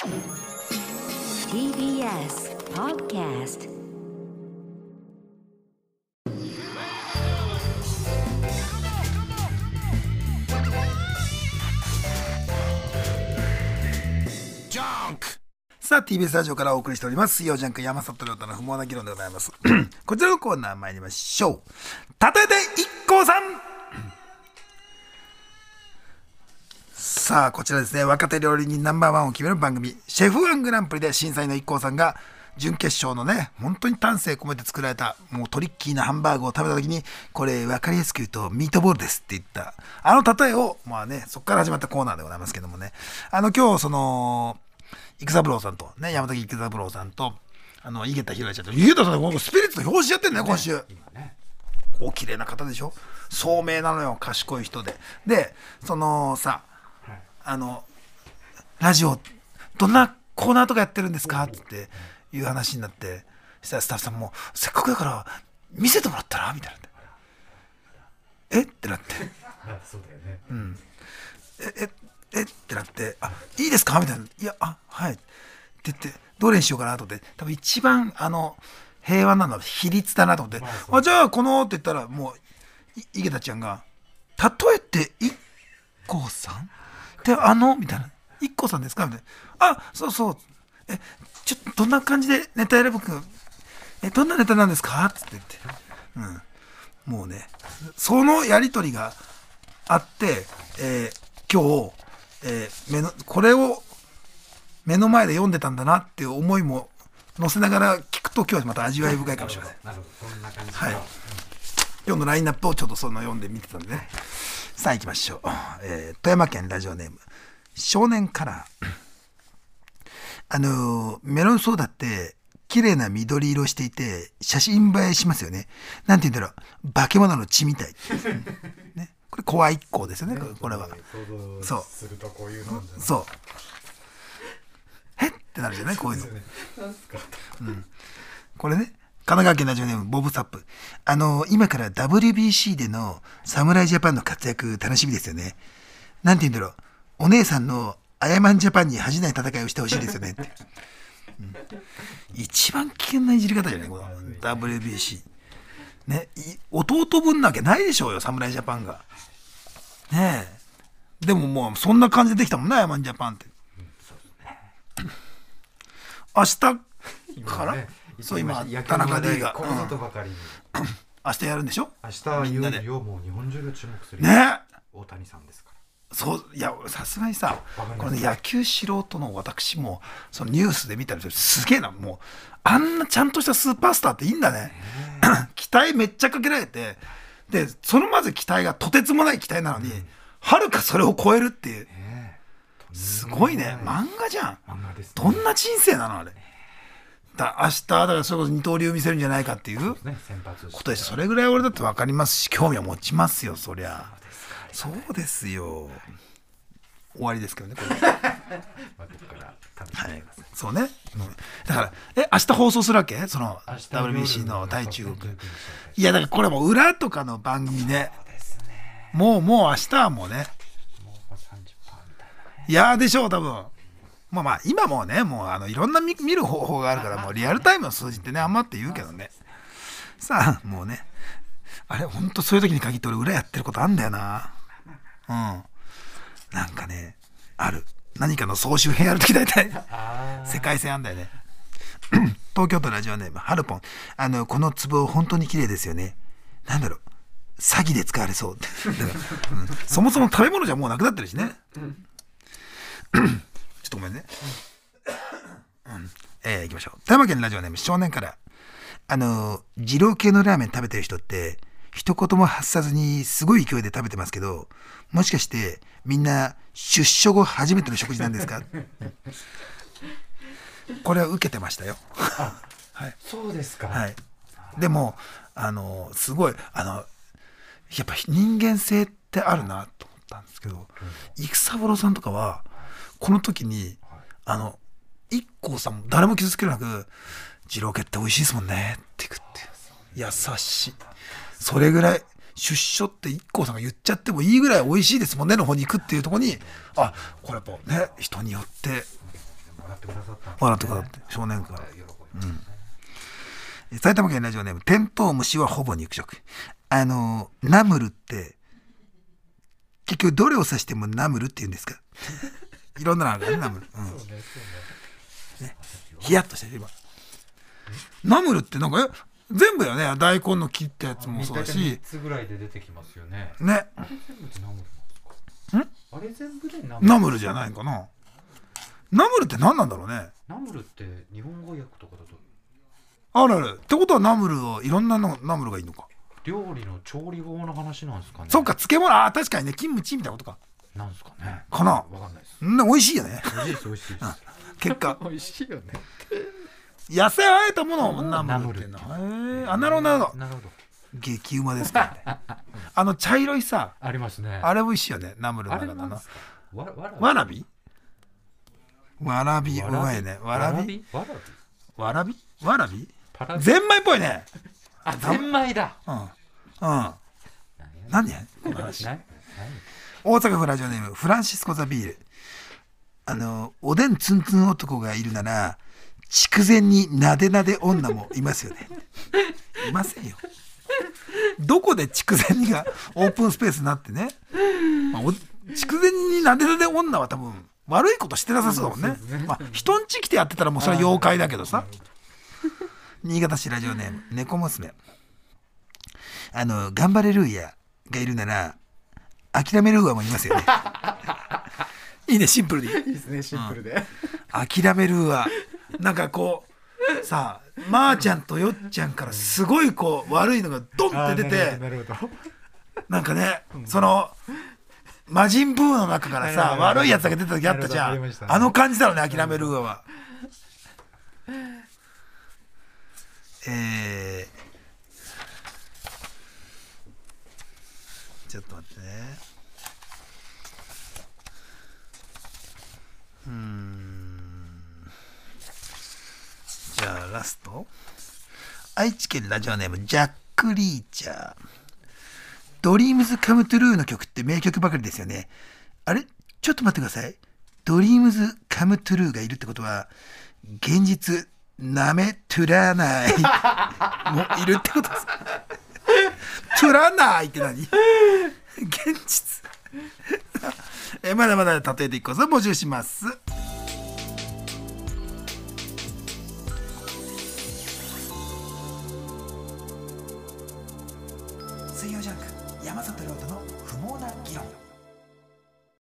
TBS Podcast。 さあ TBS ラジオからお送りしております水曜ジャンク山里亮太の不毛な議論でございますこちらのコーナー参りましょう。たとえてIKKOさんさあこちらですね、若手料理人ナンバーワンを決める番組シェフワングランプリで審査員のIKKOさんが準決勝のね、本当に丹精込めて作られたもうトリッキーなハンバーグを食べた時に、これ分かりやすく言うとミートボールですって言ったあの例えを、まあね、そこから始まったコーナーでございますけどもね、今日その育三郎さんとね、山崎育三郎さんと井桁弘恵ちゃんと、井桁さんスピリッツの表紙やってんね今週。お綺麗な方でしょ、聡明なのよ、賢い人で。でそのさ、ラジオどんなコーナーとかやってるんですかっていう話になって、そしたらスタッフさんもせっかくだから見せてもらったらみたいな、えってなってそうだよね、 うん、えってなって、あ、いいですかみたいな、いや、あ、はいって言って、どれにしようかなと思って、多分一番平和なのは比率だなと思って、あ、じゃあこのって言ったら、もう井桁ちゃんが例えてIKKOさんってみたいな、IKKOさんですかみたいな、あ、そうそう、ちょっとどんな感じでネタやれ僕、どんなネタなんですかって言って、もうね、そのやり取りがあって、今日これを目の前で読んでたんだなっていう思いも乗せながら聞くと、今日はまた味わい深いかもしれません。 なるほど、そんな感じ。 はい。今日のラインナップをちょっと読んでみてたんでね。さあ行きましょう。富山県ラジオネーム少年カラー。メロンソーダって綺麗な緑色していて写真映えしますよね。なんて言うんだろう、化け物の血みたい。ね。これ怖いIKKOですよね、これは。そうするとこういうのそうってなるじゃない、こういうの。これね、神奈川県ラジオネームボブサップ。今から WBC での侍ジャパンの活躍楽しみですよね。なんて言うんだろう、お姉さんのアヤマンジャパンに恥じない戦いをしてほしいですよねって、一番危険ないじり方じゃないこの WBC ね。弟分なわけないでしょうよ、侍ジャパンがね。でももうそんな感じでできたもんね、アヤマンジャパンって。明日から、そう今田中 D が、 このことばかりに明日やるんでしょ。 明日はいよいよもう日本中が注目するね。 大谷さんですから。 そう、いやさすがにさ、これ、ね、野球素人の私もそのニュースで見たらすげえな、もうあんなちゃんとしたスーパースターっていいんだね。期待めっちゃかけられて、でそのまず期待がとてつもない期待なのに、はるかそれを超えるっていう、すごいね、漫画じゃん。どんな人生なのあれ。明日だからそれこそ二刀流見せるんじゃないかっていうことで、それぐらい俺だって分かりますし、興味は持ちますよ、そりゃ。そうですよ。終わりですけどね、これ。はい、そうね。だから明日放送するわけ？その WBC の対中国。いやだからこれもう裏とかの番組で、もう明日はもうね。いやでしょう多分。まあ今もうね、もういろんな見る方法があるから、もうリアルタイムの数字ってね、あんまって言うけどね。さあもうね、あれ本当そういう時に限って俺裏やってることあんだよな。なんかね、ある何かの総集編やるとき大体世界線あんだよね。東京都ラジオネームハルポン。この壺本当に綺麗ですよね。なんだろう、詐欺で使われそう。だから、そもそも食べ物じゃもうなくなってるしね。ちょっとごめんね。行きましょう。富山県ラジオネーム少年から。二郎系のラーメン食べてる人って一言も発さずにすごい勢いで食べてますけど、もしかしてみんな出所後初めての食事なんですか？これは受けてましたよ。はい、 そうですか。 はい。でもすごいやっぱ人間性ってあるなと思ったんですけど、育三郎さんとかはこの時にIKKOさんも誰も傷つけなく、二郎系って美味しいですもんねって言くって、優しい。それぐらい出所って IKKOさんが言っちゃってもいいぐらい美味しいですもんねの方に行くっていうところに、あ、これやっぱね、人によってくださったんですね。 笑ってくださって少年から喜びましたね。 埼玉県ラジオネームテントウムシはほぼ肉食。ナムルって結局どれを指してもナムルって言うんですか？いろんなのあるからね、ナムル、ヒヤッとしてる今。ナムルってなんか全部よね。大根の切ったやつもそうだし、 3つぐらいで出てきますよね。 ね、 あれ全部でナムルなんですか？あれ全部でナムル。 ナムルじゃないかな。ナムルって何なんだろうね。 ナムルって日本語訳とかだとあるあるってことはナムルをいろんなのナムルがいいのか。 料理の調理法の話なんですかね。 そっか、漬物、あ、確かにね、キムチみたいなことかなんですかね。 かな。 わかんないです。 美味しいよね。 美味しいです美味しいです。 結果美味しいよね。 野菜をあえたものをナムルっていうの。あ、なるほどなるほど。 なるほど。 激うまですからね。茶色いさ、 ありますね。 あれ美味しいよね、ナムルの中の。 わらびわらびうまいね。わらびゼンマイっぽいね。 あ、ゼンマイだ。 何この話。大阪府ラジオネームフランシスコ・ザ・ビール。おでんツンツン男がいるなら筑前になでなで女もいますよね。いませんよ。どこで筑前煮がオープンスペースになってね、筑前煮になでなで女は多分悪いことしてなさそうだもんね。人んち来てやってたらもうそれは妖怪だけどさ。新潟市ラジオネーム猫娘。頑張れルーヤがいるなら諦めルーヤもいますよね。いいね、シンプルでいい。 いいですね、シンプルで。 諦めルーヤなんかこうさ、まーちゃんとよっちゃんからすごいこう悪いのがドンって出て、 なるほど。 なんかね、その魔人ブーの中からさ悪いやつが出た時あったじゃん。あの感じだろうね、諦めルーヤは。ちょっと待ってね。じゃあラスト、愛知県ラジオネームジャック・リーチャー。ドリームズ・カム・トゥルーの曲って名曲ばかりですよね。あれ、ちょっと待ってください。ドリームズ・カム・トゥルーがいるってことは現実なめトゥラないもいるってことです。トゥラないって何？現実まだまだ例えていこうぞ。募集します。